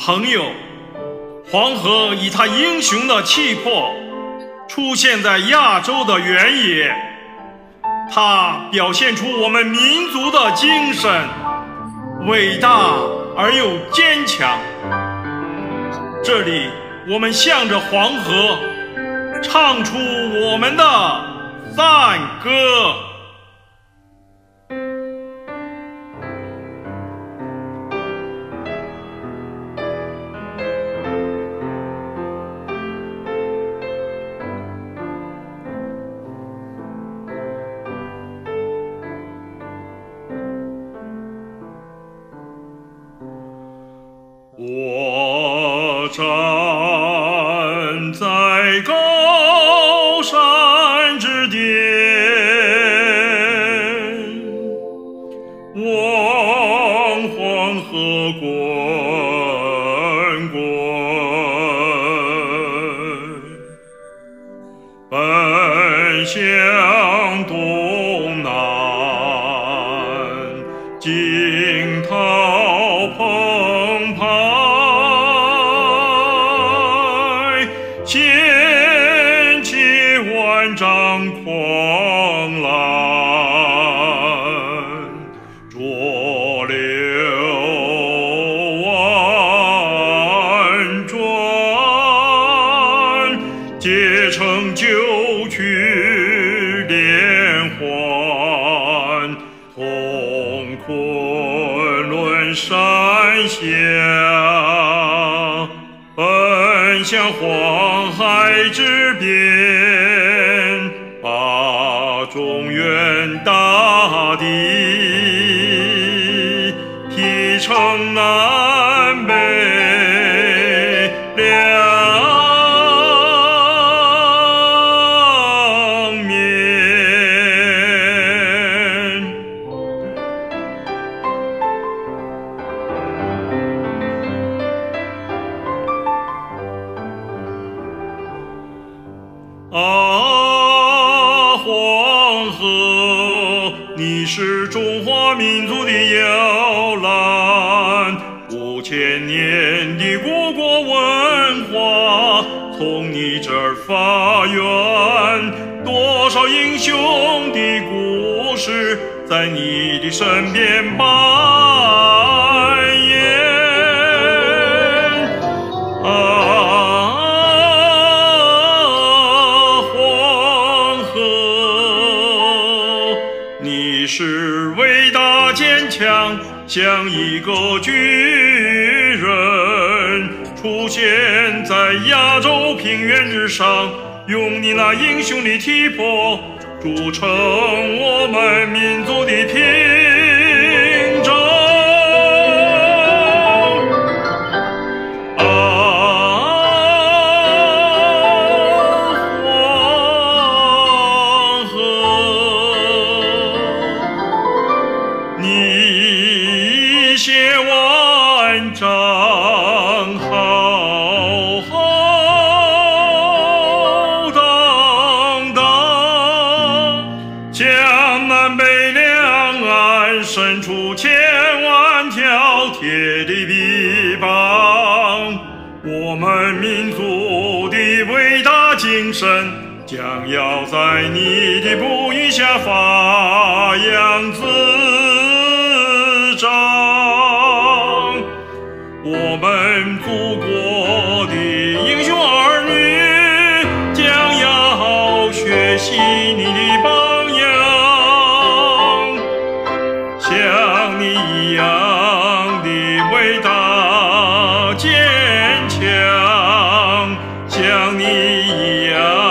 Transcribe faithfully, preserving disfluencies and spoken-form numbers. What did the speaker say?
朋友，黄河以他英雄的气魄出现在亚洲的原野，它表现出我们民族的精神，伟大而又坚强。这里，我们向着黄河，唱出我们的赞歌。我站在高山之巅，望黄河滚滚，奔向东南，惊涛澎湃，掀起万丈狂澜，浊流婉转，结成九曲连环，同昆仑山下，奔向黄海之边，把中原大地劈成南北两面。啊，黄河，你是中华民族的摇篮，五千年的故国文化从你这儿发源，多少英雄的故事在你的身边扮演。你是伟大坚强，像一个巨人，出现在亚洲平原之上，用你那英雄的体魄，铸成我们民族的屏障。你写万丈浩浩荡荡，江南北两岸伸出千万条铁的臂膀，我们民族的伟大精神将要在你的哺育下发扬滋长，我们祖国的英雄儿女将要学习你的榜样，像你一样的伟大坚强，像你一样